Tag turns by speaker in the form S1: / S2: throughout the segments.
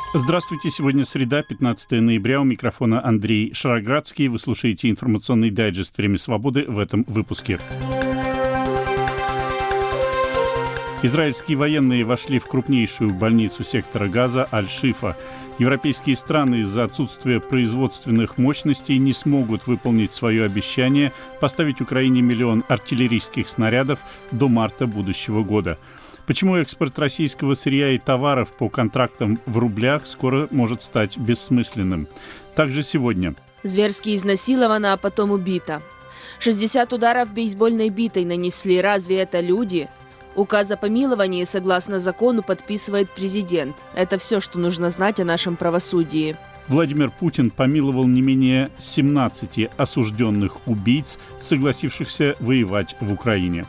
S1: Здравствуйте, сегодня среда, 15 ноября, у микрофона Андрей Шароградский. Вы слушаете информационный дайджест «Время свободы» в этом выпуске. Израильские военные вошли в крупнейшую больницу сектора Газа Аль-Шифа. Европейские страны из-за отсутствия производственных мощностей не смогут выполнить свое обещание поставить Украине 1 миллион артиллерийских снарядов до марта будущего года. Почему экспорт российского сырья и товаров по контрактам в рублях скоро может стать бессмысленным? Также сегодня.
S2: Зверски изнасилована, а потом убита. 60 ударов бейсбольной битой нанесли. Разве это люди? Указ о помиловании, согласно закону, подписывает президент. Это все, что нужно знать о нашем правосудии.
S1: Владимир Путин помиловал не менее 17 осужденных убийц, согласившихся воевать в Украине.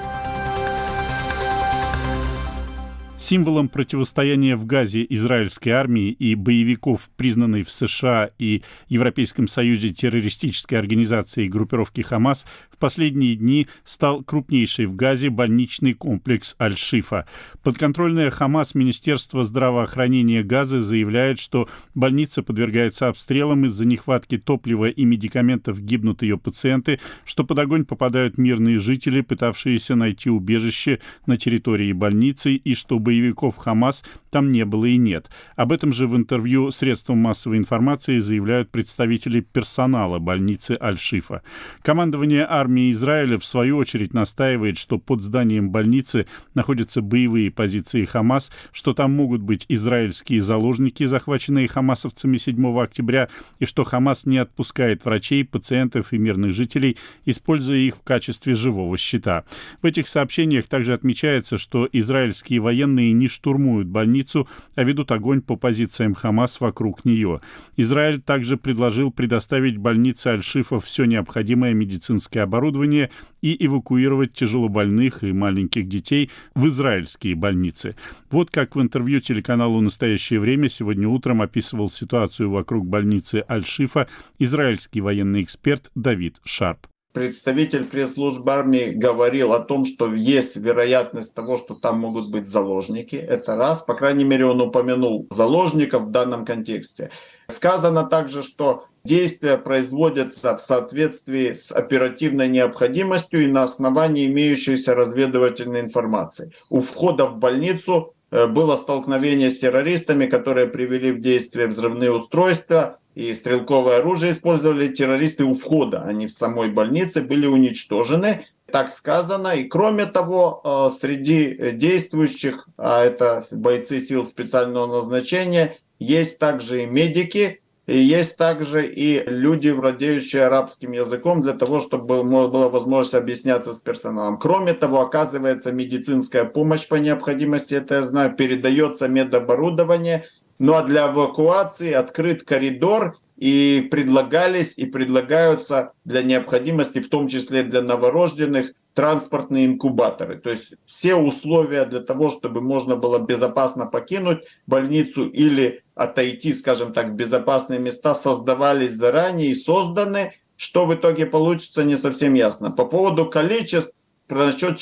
S1: Символом противостояния в Газе израильской армии и боевиков, признанной в США и Европейском Союзе террористической организацией группировки «Хамас», в последние дни стал крупнейший в Газе больничный комплекс Аль-Шифа. Подконтрольное «Хамас» Министерство здравоохранения Газы заявляет, что больница подвергается обстрелам, из-за нехватки топлива и медикаментов гибнут ее пациенты, что под огонь попадают мирные жители, пытавшиеся найти убежище на территории больницы, и что боевиков «Хамас» там не было и нет. Об этом же в интервью средствам массовой информации заявляют представители персонала больницы Аль-Шифа. Командование армии Израиля, в свою очередь, настаивает, что под зданием больницы находятся боевые позиции «Хамас», что там могут быть израильские заложники, захваченные хамасовцами 7 октября, и что «Хамас» не отпускает врачей, пациентов и мирных жителей, используя их в качестве живого щита. В этих сообщениях также отмечается, что израильские военные не штурмуют больницу, а ведут огонь по позициям «Хамас» вокруг нее. Израиль также предложил предоставить больнице Аль-Шифа все необходимое медицинское оборудование и эвакуировать тяжелобольных и маленьких детей в израильские больницы. Вот как в интервью телеканалу «Настоящее время» сегодня утром описывал ситуацию вокруг больницы Аль-Шифа израильский военный эксперт Давид Шарп.
S3: Представитель пресс-службы армии говорил о том, что есть вероятность того, что там могут быть заложники. Это раз. По крайней мере, он упомянул заложников в данном контексте. Сказано также, что действия производятся в соответствии с оперативной необходимостью и на основании имеющейся разведывательной информации. У входа в больницу было столкновение с террористами, которые привели в действие взрывные устройства, и стрелковое оружие использовали террористы у входа. Они в самой больнице были уничтожены, так сказано. И кроме того, среди действующих, а это бойцы сил специального назначения, есть также и медики, и есть также и люди, владеющие арабским языком, для того, чтобы была возможность объясняться с персоналом. Кроме того, оказывается медицинская помощь по необходимости, это я знаю, передается медоборудование. Ну а для эвакуации открыт коридор, и предлагались и предлагаются для необходимости, в том числе для новорожденных, транспортные инкубаторы. То есть все условия для того, чтобы можно было безопасно покинуть больницу или отойти, скажем так, в безопасные места, создавались заранее и созданы. Что в итоге получится, не совсем ясно. По поводу количеств, насчет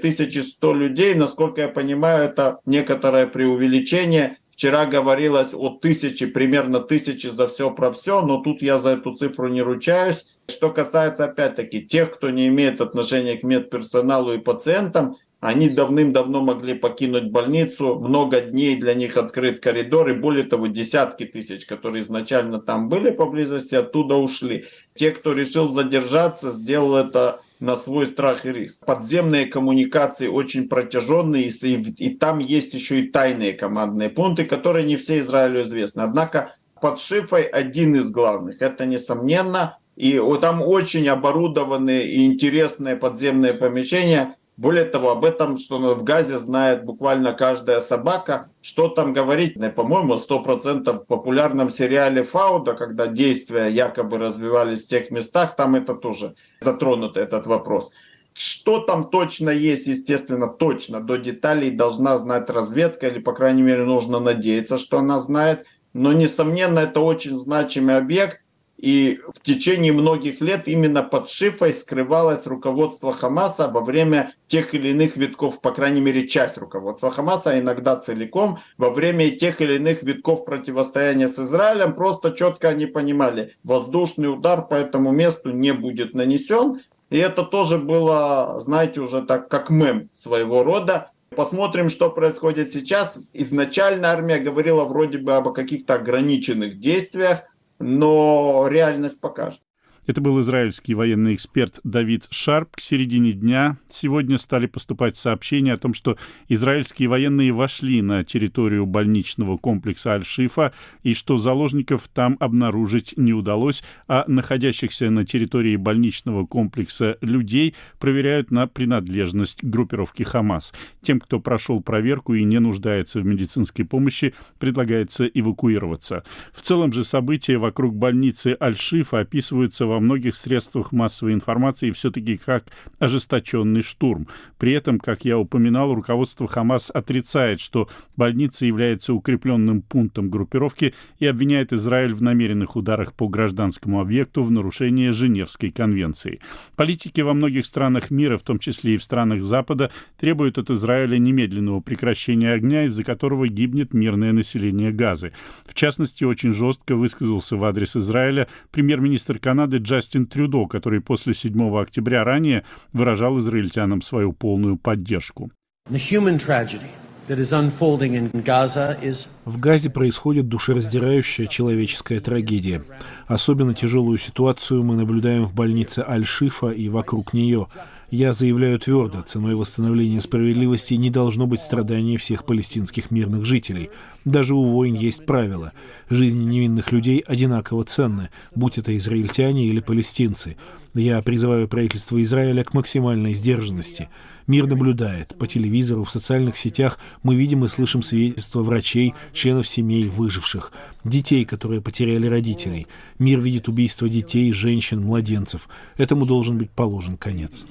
S3: 4100 людей, насколько я понимаю, это некоторое преувеличение. Вчера говорилось о 1000, примерно 1000 за все про все, но тут я за эту цифру не ручаюсь. Что касается, опять-таки, тех, кто не имеет отношения к медперсоналу и пациентам, они давным-давно могли покинуть больницу, много дней для них открыт коридор, и более того, десятки тысяч, которые изначально там были поблизости, оттуда ушли. Те, кто решил задержаться, сделал это на свой страх и риск. Подземные коммуникации очень протяженные, и там есть еще и тайные командные пункты, которые не все Израилю известны. Однако под Шифой один из главных, это несомненно, и там очень оборудованные и интересные подземные помещения. Более того, об этом, что в Газе знает буквально каждая собака. Что там говорить? По-моему, 100% в популярном сериале «Фауда», когда действия якобы развивались в тех местах, там это тоже затронут, этот вопрос. Что там точно есть, естественно, точно до деталей должна знать разведка, или, по крайней мере, нужно надеяться, что она знает. Но, несомненно, это очень значимый объект. И в течение многих лет именно под Шифой скрывалось руководство Хамаса во время тех или иных витков, по крайней мере, часть руководства Хамаса, а иногда целиком, во время тех или иных витков противостояния с Израилем, просто четко они понимали, воздушный удар по этому месту не будет нанесен. И это тоже было, знаете, уже так, как мем своего рода. Посмотрим, что происходит сейчас. Изначально армия говорила вроде бы об каких-то ограниченных действиях, но реальность покажет.
S1: Это был израильский военный эксперт Давид Шарп. К середине дня сегодня стали поступать сообщения о том, что израильские военные вошли на территорию больничного комплекса Аль-Шифа и что заложников там обнаружить не удалось, а находящихся на территории больничного комплекса людей проверяют на принадлежность к группировке Хамас. Тем, кто прошел проверку и не нуждается в медицинской помощи, предлагается эвакуироваться. В целом же события вокруг больницы Аль-Шифа описываются во многих средствах массовой информации все-таки как ожесточенный штурм. При этом, как я упоминал, руководство Хамас отрицает, что больница является укрепленным пунктом группировки и обвиняет Израиль в намеренных ударах по гражданскому объекту в нарушении Женевской конвенции. Политики во многих странах мира, в том числе и в странах Запада, требуют от Израиля немедленного прекращения огня, из-за которого гибнет мирное население Газы. В частности, очень жестко высказался в адрес Израиля премьер-министр Канады Джастин Трюдо, который после 7 октября ранее выражал израильтянам свою полную поддержку.
S4: В Газе происходит душераздирающая человеческая трагедия. Особенно тяжелую ситуацию мы наблюдаем в больнице Аль-Шифа и вокруг нее. Я заявляю твердо, ценой восстановления справедливости не должно быть страдания всех палестинских мирных жителей. Даже у войн есть правила. Жизни невинных людей одинаково ценны, будь это израильтяне или палестинцы. Я призываю правительство Израиля к максимальной сдержанности. Мир наблюдает. По телевизору, в социальных сетях мы видим и слышим свидетельства врачей, членов семей выживших, детей, которые потеряли родителей. Мир видит убийство детей, женщин, младенцев. Этому должен быть положен конец.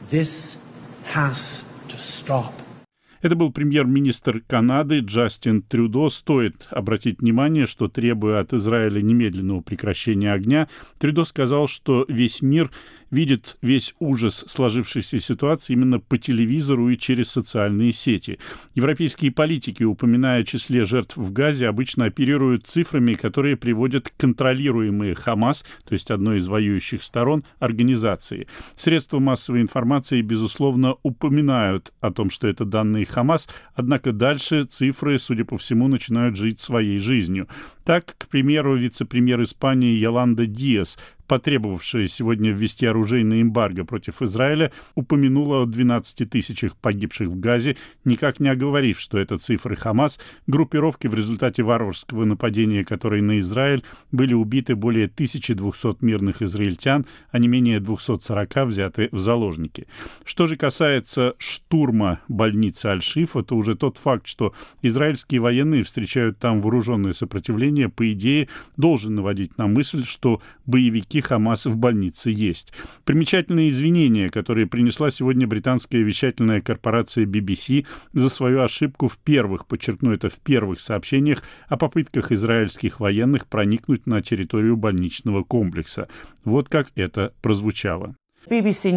S1: Это был премьер-министр Канады Джастин Трюдо. Стоит обратить внимание, что, требуя от Израиля немедленного прекращения огня, Трюдо сказал, что весь мир видит весь ужас сложившейся ситуации именно по телевизору и через социальные сети. Европейские политики, упоминая о числе жертв в Газе, обычно оперируют цифрами, которые приводят контролируемые Хамас, то есть одной из воюющих сторон, организации. Средства массовой информации, безусловно, упоминают о том, что это данные Хамас, однако дальше цифры, судя по всему, начинают жить своей жизнью. Так, к примеру, вице-премьер Испании Йоланда Диас, потребовавшая сегодня ввести оружейное эмбарго против Израиля, упомянула о 12 тысячах погибших в Газе, никак не оговорив, что это цифры Хамас, группировки, в результате варварского нападения которой на Израиль были убиты более 1200 мирных израильтян, а не менее 240 взяты в заложники. Что же касается штурма больницы Аль-Шифа, то уже тот факт, что израильские военные встречают там вооруженное сопротивление, по идее, должен наводить на мысль, что боевики Хамас в больнице есть. Примечательные извинения, которые принесла сегодня британская вещательная корпорация BBC за свою ошибку в первых, подчеркну это, в первых сообщениях о попытках израильских военных проникнуть на территорию больничного комплекса. Вот как это прозвучало.
S5: В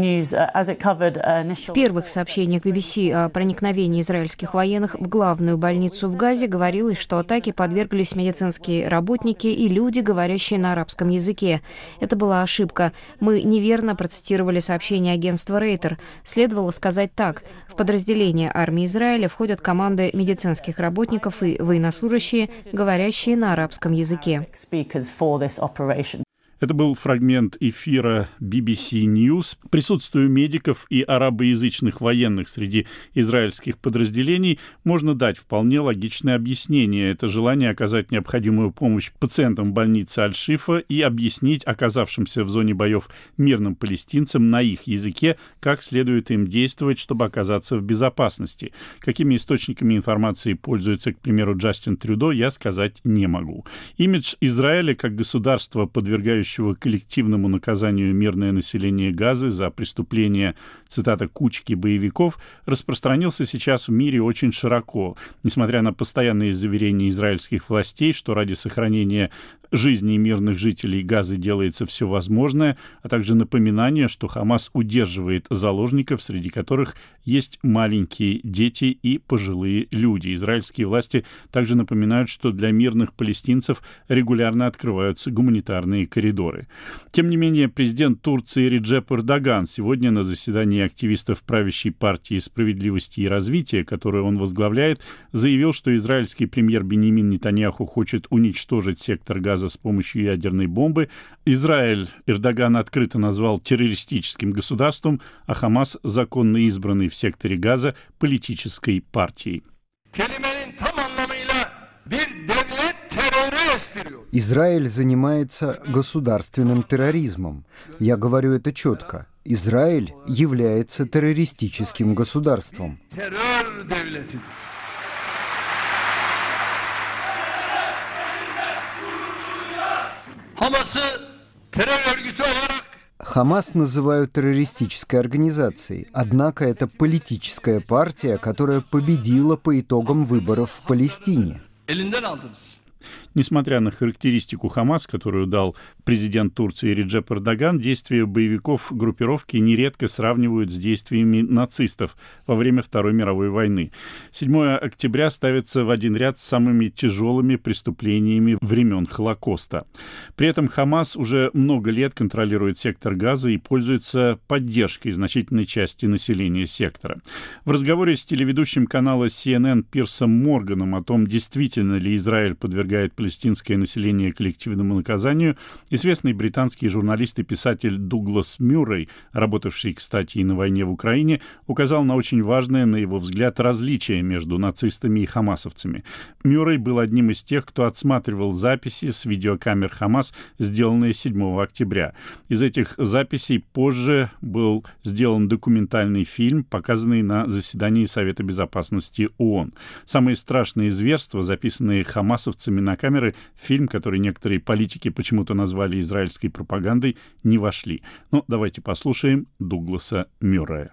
S5: первых сообщениях BBC о проникновении израильских военных в главную больницу в Газе говорилось, что атаке подверглись медицинские работники и люди, говорящие на арабском языке. Это была ошибка. Мы неверно процитировали сообщение агентства Рейтер. Следовало сказать так. В подразделение армии Израиля входят команды медицинских работников и военнослужащие, говорящие на арабском языке.
S1: Это был фрагмент эфира BBC News. Присутствию медиков и арабоязычных военных среди израильских подразделений можно дать вполне логичное объяснение. Это желание оказать необходимую помощь пациентам больницы Аль-Шифа и объяснить оказавшимся в зоне боев мирным палестинцам на их языке, как следует им действовать, чтобы оказаться в безопасности. Какими источниками информации пользуется, к примеру, Джастин Трюдо, я сказать не могу. Имидж Израиля как государства, подвергающего коллективному наказанию мирное население Газы за преступления, цитата, «кучки боевиков», распространился сейчас в мире очень широко. Несмотря на постоянные заверения израильских властей, что ради сохранения жизни мирных жителей Газы делается все возможное, а также напоминание, что Хамас удерживает заложников, среди которых есть маленькие дети и пожилые люди. Израильские власти также напоминают, что для мирных палестинцев регулярно открываются гуманитарные коридоры. Тем не менее, президент Турции Реджеп Эрдоган сегодня на заседании активистов правящей партии «Справедливости и развития», которую он возглавляет, заявил, что израильский премьер Биньямин Нетаньяху хочет уничтожить сектор Газа с помощью ядерной бомбы. Израиль Эрдоган открыто назвал террористическим государством, а Хамас — законно избранной в секторе Газа политической партией.
S6: Израиль занимается государственным терроризмом. Я говорю это четко. Израиль является террористическим государством. Хамас называют террористической организацией, однако это политическая партия, которая победила по итогам выборов в Палестине.
S1: Несмотря на характеристику Хамас, которую дал президент Турции Реджеп Эрдоган, действия боевиков группировки нередко сравнивают с действиями нацистов во время Второй мировой войны. 7 октября ставится в один ряд с самыми тяжелыми преступлениями времен Холокоста. При этом Хамас уже много лет контролирует сектор Газа и пользуется поддержкой значительной части населения сектора. В разговоре с телеведущим канала CNN Пирсом Морганом о том, действительно ли Израиль подвергает палестинское население коллективному наказанию, известный британский журналист и писатель Дуглас Мюррей, работавший, кстати, и на войне в Украине, указал на очень важное, на его взгляд, различие между нацистами и хамасовцами. Мюррей был одним из тех, кто отсматривал записи с видеокамер Хамас, сделанные 7 октября. Из этих записей позже был сделан документальный фильм, показанный на заседании Совета Безопасности ООН. Самые страшные зверства, записанные хамасовцами на камеры, фильм, который некоторые политики почему-то назвали израильской пропагандой, не вошли. Но давайте послушаем Дугласа Мюррея.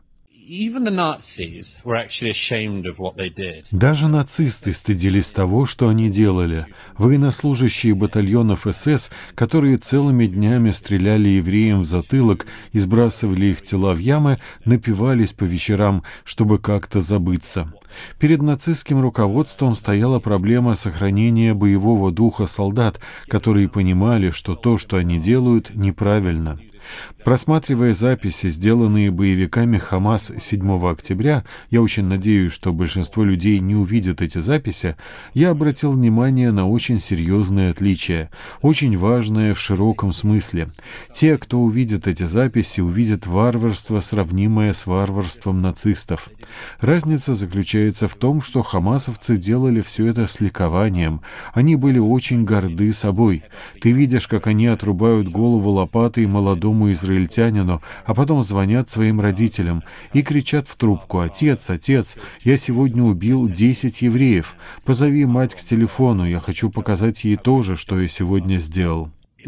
S7: Даже нацисты стыдились того, что они делали. Военнослужащие батальонов СС, которые целыми днями стреляли евреям в затылок и сбрасывали их тела в ямы, напивались по вечерам, чтобы как-то забыться. Перед нацистским руководством стояла проблема сохранения боевого духа солдат, которые понимали, что то, что они делают, неправильно. Просматривая записи, сделанные боевиками Хамас 7 октября, я очень надеюсь, что большинство людей не увидят эти записи, я обратил внимание на очень серьезное отличие, очень важное в широком смысле. Те, кто увидит эти записи, увидят варварство, сравнимое с варварством нацистов. Разница заключается в том, что хамасовцы делали все это с ликованием. Они были очень горды собой. Ты видишь, как они отрубают голову лопатой молодому израильтянину, а потом звонят своим родителям и кричат в трубку: «Отец, отец, я сегодня убил 10 евреев. Позови мать к телефону, я хочу показать ей то же, что я сегодня сделал».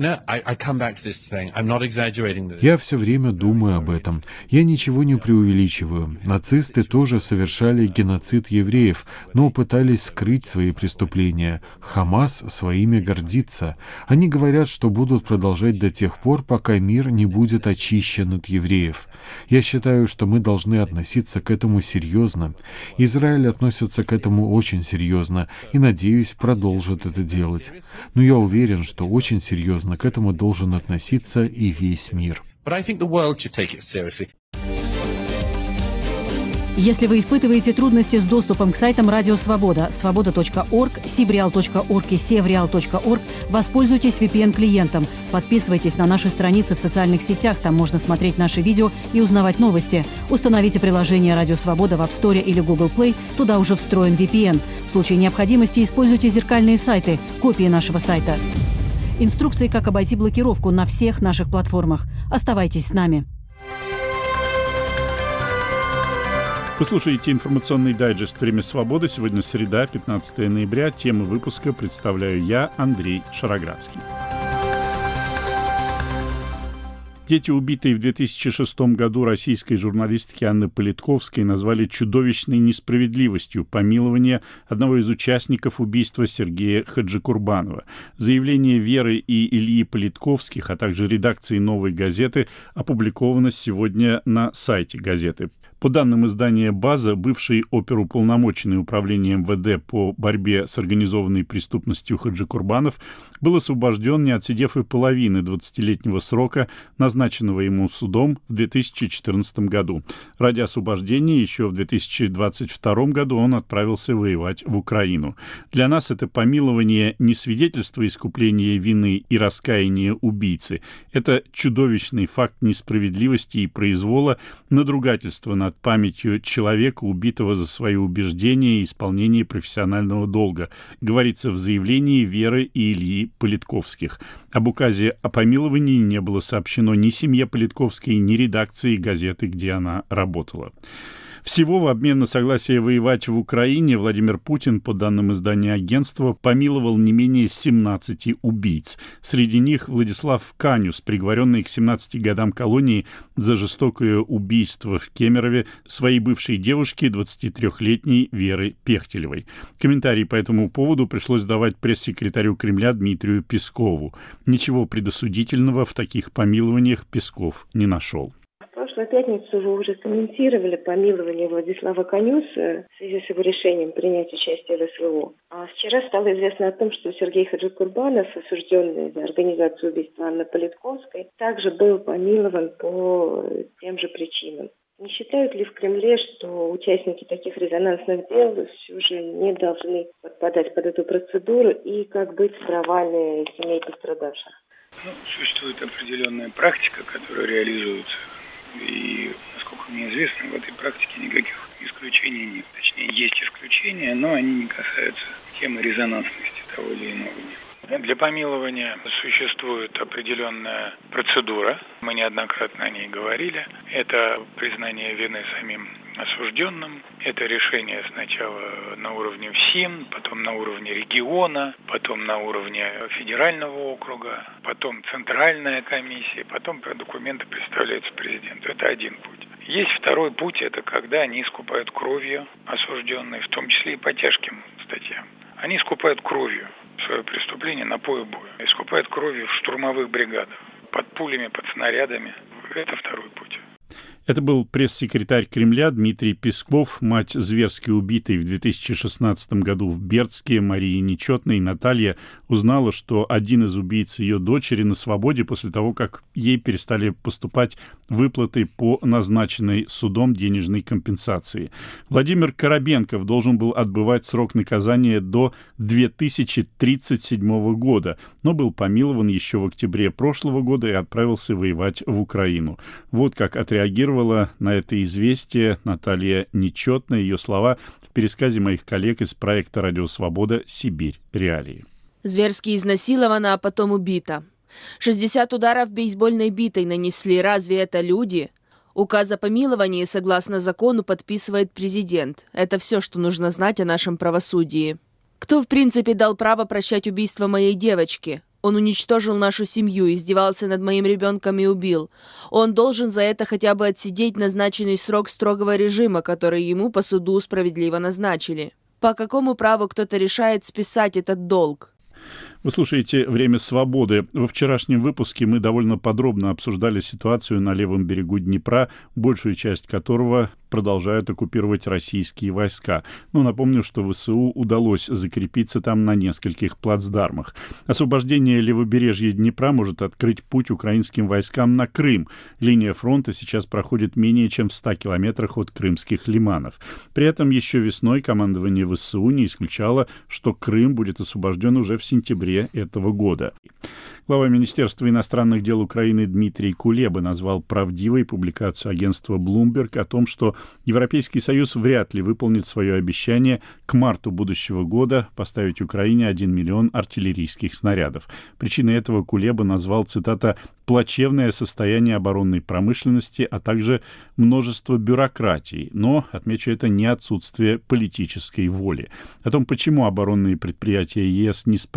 S7: Я все время думаю об этом. Я ничего не преувеличиваю. Нацисты тоже совершали геноцид евреев, но пытались скрыть свои преступления. Хамас своими гордится. Они говорят, что будут продолжать до тех пор, пока мир не будет очищен от евреев. Я считаю, что мы должны относиться к этому серьезно. Израиль относится к этому очень серьезно и, надеюсь, продолжит это делать. Но я уверен, что очень серьезно к этому должен относиться и весь мир.
S8: Если вы испытываете трудности с доступом к сайтам Радио Свобода, свобода.орг, sibreal.org и sevreal.org, воспользуйтесь VPN-клиентом. Подписывайтесь на наши страницы в социальных сетях, там можно смотреть наши видео и узнавать новости. Установите приложение Радио Свобода в App Store или Google Play, туда уже встроен VPN. В случае необходимости используйте зеркальные сайты, копии нашего сайта. Инструкции, как обойти блокировку на всех наших платформах. Оставайтесь с нами.
S1: Вы слушаете информационный дайджест «Время свободы». Сегодня среда, 15 ноября. Тему выпуска представляю я, Андрей Шароградский. Дети, убитые в 2006 году российской журналистки Анны Политковской, назвали чудовищной несправедливостью помилования одного из участников убийства Сергея Хаджикурбанова. Заявление Веры и Ильи Политковских, а также редакции «Новой газеты» опубликовано сегодня на сайте газеты. По данным издания «База», бывший оперуполномоченный управлением МВД по борьбе с организованной преступностью Хаджикурбанов был освобожден, не отсидев и половины 20-летнего срока, назначенного ему судом в 2014 году. Ради освобождения еще в 2022 году он отправился воевать в Украину. Для нас это помилование не свидетельство искупления вины и раскаяния убийцы. Это чудовищный факт несправедливости и произвола, надругательства над памятью человека, убитого за свои убеждения и исполнение профессионального долга, говорится в заявлении Веры и Ильи Политковских. Об указе о помиловании не было сообщено ни семье Политковской, ни редакции газеты, где она работала. Всего в обмен на согласие воевать в Украине Владимир Путин, по данным издания агентства, помиловал не менее 17 убийц. Среди них Владислав Канюс, приговоренный к 17 годам колонии за жестокое убийство в Кемерове своей бывшей девушки, 23-летней Веры Пехтелевой. Комментарий по этому поводу пришлось давать пресс-секретарю Кремля Дмитрию Пескову. Ничего предосудительного в таких помилованиях Песков не нашел.
S9: В прошлую пятницу вы уже комментировали помилование Владислава Канюса в связи с его решением принять участие в СВО. А вчера стало известно о том, что Сергей Хаджикурбанов, осужденный за организацию убийства Анны Политковской, также был помилован по тем же причинам. Не считают ли в Кремле, что участники таких резонансных дел все же не должны подпадать под эту процедуру, и как быть с правами семей пострадавших?
S10: Существует определенная практика, которая реализуется. И, насколько мне известно, в этой практике никаких исключений нет. Точнее, есть исключения, но они не касаются темы резонансности того или иного дела. Для помилования существует определенная процедура. Мы неоднократно о ней говорили. Это признание вины самим осужденным. Это решение сначала на уровне ФСИН, потом на уровне региона, потом на уровне федерального округа, потом центральная комиссия, потом документы представляются президенту. Это один путь. Есть второй путь, это когда они искупают кровью осужденные, в том числе и по тяжким статьям. Они искупают кровью свое преступление на поле боя. Искупают кровью в штурмовых бригадах, под пулями, под снарядами. Это второй путь.
S1: Это был пресс-секретарь Кремля Дмитрий Песков. Мать зверски убитой в 2016 году в Бердске Марии Нечетной, Наталья, узнала, что один из убийц ее дочери на свободе после того, как ей перестали поступать выплаты по назначенной судом денежной компенсации. Владимир Коробенков должен был отбывать срок наказания до 2037 года, но был помилован еще в октябре прошлого года и отправился воевать в Украину. Вот как отреагировала на это известие Наталья Нечетная. Ее слова в пересказе моих коллег из проекта «Радио Свобода. Сибирь. Реалии».
S2: Зверски изнасилована, а потом убита. 60 ударов бейсбольной битой нанесли. Разве это люди? Указ о помиловании, согласно закону, подписывает президент. Это все, что нужно знать о нашем правосудии. Кто, в принципе, дал право прощать убийство моей девочки? Он уничтожил нашу семью, издевался над моим ребенком и убил. Он должен за это хотя бы отсидеть назначенный срок строгого режима, который ему по суду справедливо назначили. По какому праву кто-то решает списать этот долг?
S1: Вы слушаете «Время свободы». Во вчерашнем выпуске мы довольно подробно обсуждали ситуацию на левом берегу Днепра, большую часть которого продолжают оккупировать российские войска. Но напомню, что ВСУ удалось закрепиться там на нескольких плацдармах. Освобождение левобережья Днепра может открыть путь украинским войскам на Крым. Линия фронта сейчас проходит менее чем в 100 километрах от крымских лиманов. При этом еще весной командование ВСУ не исключало, что Крым будет освобожден уже в сентябре этого года. Глава Министерства иностранных дел Украины Дмитрий Кулеба назвал правдивой публикацию агентства Bloomberg о том, что Европейский Союз вряд ли выполнит свое обещание к марту будущего года поставить Украине 1 миллион артиллерийских снарядов. Причиной этого Кулеба назвал, цитата, «плачевное состояние оборонной промышленности, а также множество бюрократии». Но, отмечу, это не отсутствие политической воли. О том, почему оборонные предприятия ЕС не справились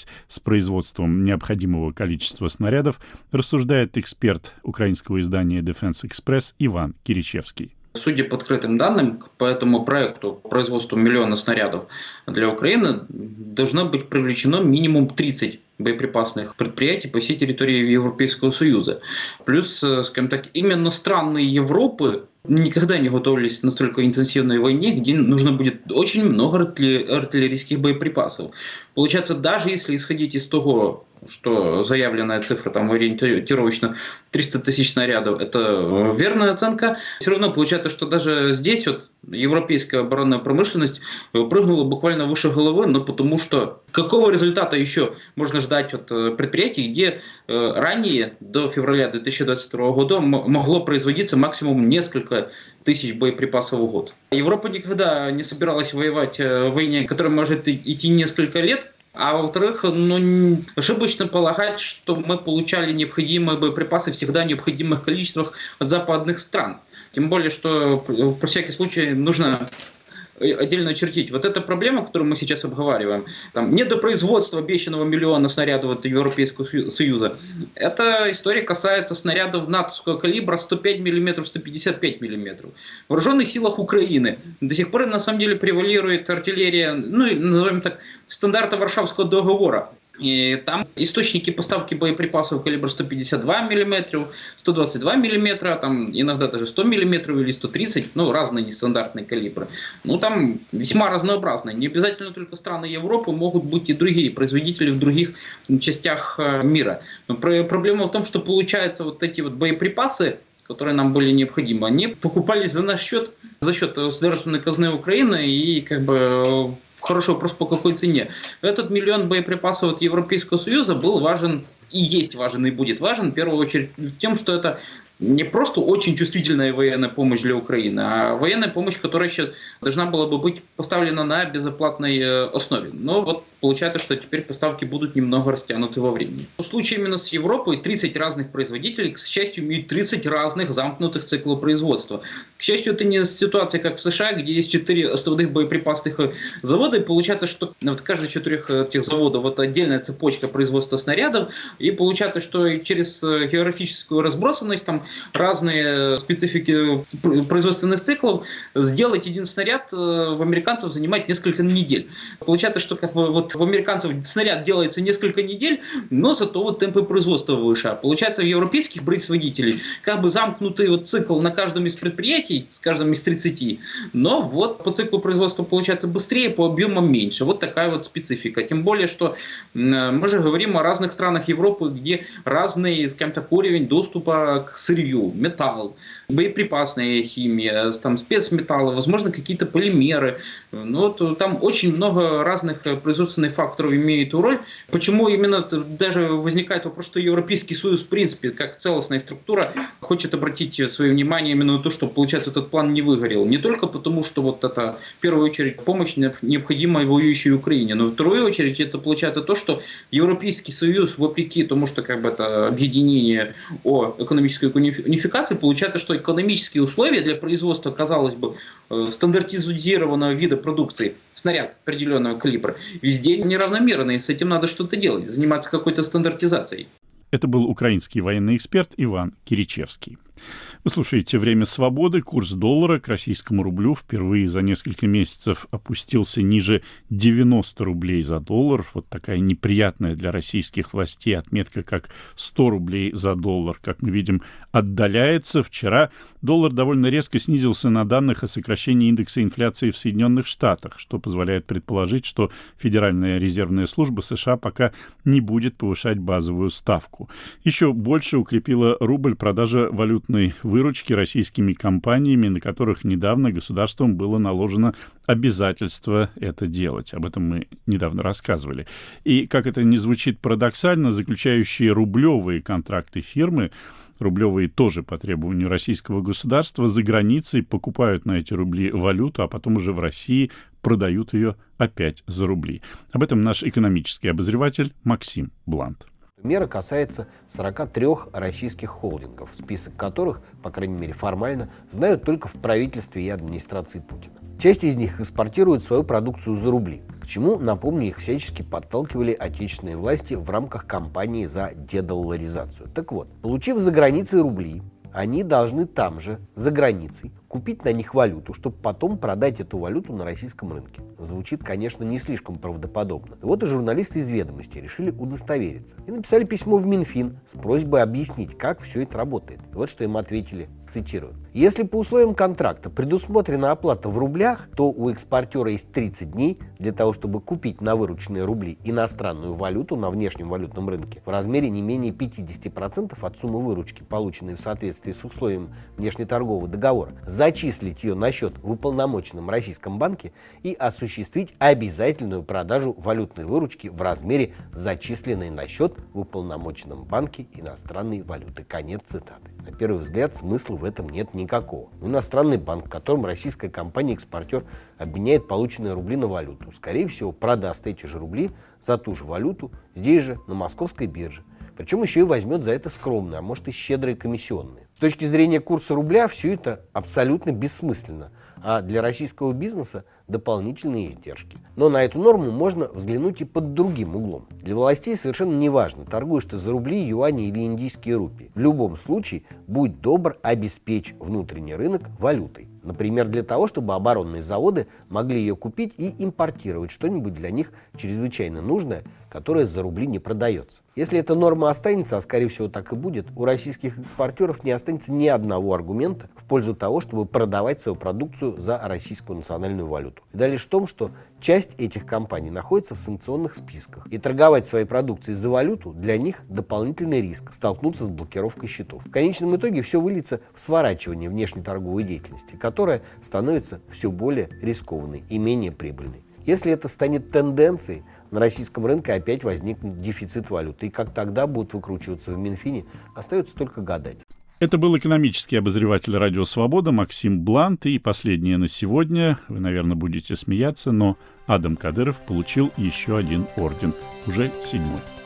S1: с производством необходимого количества снарядов, рассуждает эксперт украинского издания Defense Express Иван Киричевский.
S11: Судя по открытым данным, по этому проекту по производству миллиона снарядов для Украины должно быть привлечено минимум 30 боеприпасных предприятий по всей территории Европейского Союза. Плюс, скажем так, именно страны Европы никогда не готовились к настолько интенсивной войне, где нужно будет очень много артиллерийских боеприпасов. Получается, даже если исходить из того, что заявленная цифра там ориентировочно 300 тысяч снарядов, это верная оценка, все равно получается, что даже здесь вот европейская оборонная промышленность прыгнула буквально выше головы, но потому что какого результата еще можно ждать от предприятий, где ранее, до февраля 2022 года, могло производиться максимум несколько тысяч боеприпасов в год. Европа никогда не собиралась воевать в войне, которая может идти несколько лет. А во-вторых, ошибочно полагать, что мы получали необходимые боеприпасы всегда в необходимых количествах от западных стран. Тем более, что про всякий случай нужно отдельно очертить. Вот эта проблема, которую мы сейчас обговариваем, там, недопроизводство обещанного миллиона снарядов от Европейского Союза, эта история касается снарядов натовского калибра 105 мм, 155 мм. В вооруженных силах Украины до сих пор на самом деле превалирует артиллерия, назовем так, стандарта Варшавского договора. И там источники поставки боеприпасов калибра 152 мм, 122 мм, там иногда даже 100 мм или 130, разные нестандартные калибры. Там весьма разнообразные. Не обязательно только страны Европы, могут быть и другие производители в других частях мира. Но проблема в том, что получается вот эти вот боеприпасы, которые нам были необходимы, они покупались за счет государственной казны Украины и хороший вопрос, по какой цене. Этот миллион боеприпасов от Европейского Союза был важен и есть важен, и будет важен, в первую очередь, тем, что это не просто очень чувствительная военная помощь для Украины, а военная помощь, которая еще должна была бы быть поставлена на безоплатной основе. Но вот получается, что теперь поставки будут немного растянуты во времени. В случае именно с Европой 30 разных производителей, к счастью, имеют 30 разных замкнутых циклов производства. К счастью, это не ситуация, как в США, где есть 4 основных боеприпасных завода, и получается, что вот каждый 4 этих заводов вот отдельная цепочка производства снарядов, и получается, что через географическую разбросанность, там разные специфики производственных циклов, сделать один снаряд в американцев занимает несколько недель. Получается, что в американцев снаряд делается несколько недель, но зато вот темпы производства выше. Получается, у европейских производителей замкнутый цикл на каждом из предприятий, с каждым из 30, но вот по циклу производства получается быстрее, по объемам меньше. Вот такая вот специфика. Тем более, что мы же говорим о разных странах Европы, где разный, скажем так, уровень доступа к сырью, металл, боеприпасная химия, там спецметаллы, возможно, какие-то полимеры. Там очень много разных производственных факторов имеет роль. Почему именно даже возникает вопрос, что Европейский Союз, в принципе, как целостная структура, хочет обратить свое внимание именно на то, что, получается, этот план не выгорел. Не только потому, что вот это, в первую очередь, помощь необходимая воюющей Украине, но в вторую очередь это получается то, что Европейский Союз, вопреки тому, что это объединение о экономической унификации, получается, что экономические условия для производства, казалось бы, стандартизированного вида продукции, снаряд определенного калибра, везде неравномерные, с этим надо что-то делать, заниматься какой-то стандартизацией.
S1: Это был украинский военный эксперт Иван Киричевский. Вы слушаете «Время свободы». Курс доллара к российскому рублю впервые за несколько месяцев опустился ниже 90 рублей за доллар. Вот такая неприятная для российских властей отметка, как 100 рублей за доллар, как мы видим, отдаляется. Вчера доллар довольно резко снизился на данных о сокращении индекса инфляции в Соединенных Штатах, что позволяет предположить, что Федеральная резервная служба США пока не будет повышать базовую ставку. Еще больше укрепила рубль продажа валютной выручки российскими компаниями, на которых недавно государством было наложено обязательство это делать. Об этом мы недавно рассказывали. И, как это ни звучит парадоксально, заключающие рублевые контракты фирмы, рублевые тоже по требованию российского государства, за границей покупают на эти рубли валюту, а потом уже в России продают ее опять за рубли. Об этом наш экономический обозреватель Максим Блант.
S12: Мера касается 43 российских холдингов, список которых, по крайней мере формально, знают только в правительстве и администрации Путина. Часть из них экспортирует свою продукцию за рубли, к чему, напомню, их всячески подталкивали отечественные власти в рамках кампании за дедолларизацию. Так вот, получив за границей рубли, они должны там же, за границей, купить на них валюту, чтобы потом продать эту валюту на российском рынке. Звучит, конечно, не слишком правдоподобно. И вот и журналисты из «Ведомости» решили удостовериться. И написали письмо в Минфин с просьбой объяснить, как все это работает. И вот что им ответили, цитирую. Если по условиям контракта предусмотрена оплата в рублях, то у экспортера есть 30 дней для того, чтобы купить на вырученные рубли иностранную валюту на внешнем валютном рынке в размере не менее 50% от суммы выручки, полученной в соответствии с условием внешнеторгового договора, зачислить ее на счет в уполномоченном российском банке и осуществить обязательную продажу валютной выручки в размере зачисленной на счет в уполномоченном банке иностранной валюты. Конец цитаты. На первый взгляд смысла в этом нет никакого. Иностранный банк, в котором российская компания-экспортер обменяет полученные рубли на валюту, скорее всего, продаст эти же рубли за ту же валюту здесь же, на московской бирже. Причем еще и возьмет за это скромные, а может и щедрые комиссионные. С точки зрения курса рубля все это абсолютно бессмысленно, а для российского бизнеса дополнительные издержки. Но на эту норму можно взглянуть и под другим углом. Для властей совершенно не важно, торгуешь ты за рубли, юани или индийские рупии. В любом случае, будь добр, обеспечь внутренний рынок валютой. Например, для того, чтобы оборонные заводы могли ее купить и импортировать что-нибудь для них чрезвычайно нужное, которое за рубли не продается. Если эта норма останется, а скорее всего так и будет, у российских экспортеров не останется ни одного аргумента в пользу того, чтобы продавать свою продукцию за российскую национальную валюту. И далее в том, что часть этих компаний находится в санкционных списках. И торговать своей продукцией за валюту для них дополнительный риск столкнуться с блокировкой счетов. В конечном итоге все выльется в сворачивание внешнеторговой деятельности, которая становится все более рискованной и менее прибыльной. Если это станет тенденцией, на российском рынке опять возникнет дефицит валюты. И как тогда будут выкручиваться в Минфине, остается только гадать.
S1: Это был экономический обозреватель «Радио Свобода» Максим Блант. И последнее на сегодня. Вы, наверное, будете смеяться, но Адам Кадыров получил еще один орден, уже 7-й.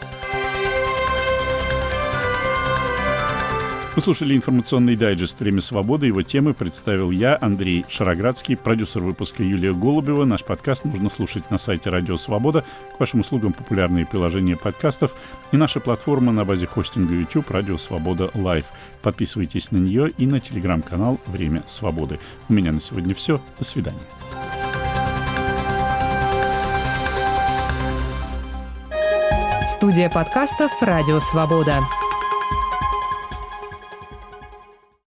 S1: Вы слушали информационный дайджест «Время свободы». Его темы представил я, Андрей Шароградский, продюсер выпуска Юлия Голубева. Наш подкаст можно слушать на сайте «Радио Свобода». К вашим услугам популярные приложения подкастов и наша платформа на базе хостинга YouTube «Радио Свобода Лайв». Подписывайтесь на нее и на телеграм-канал «Время свободы». У меня на сегодня все. До свидания.
S13: Студия подкастов «Радио Свобода».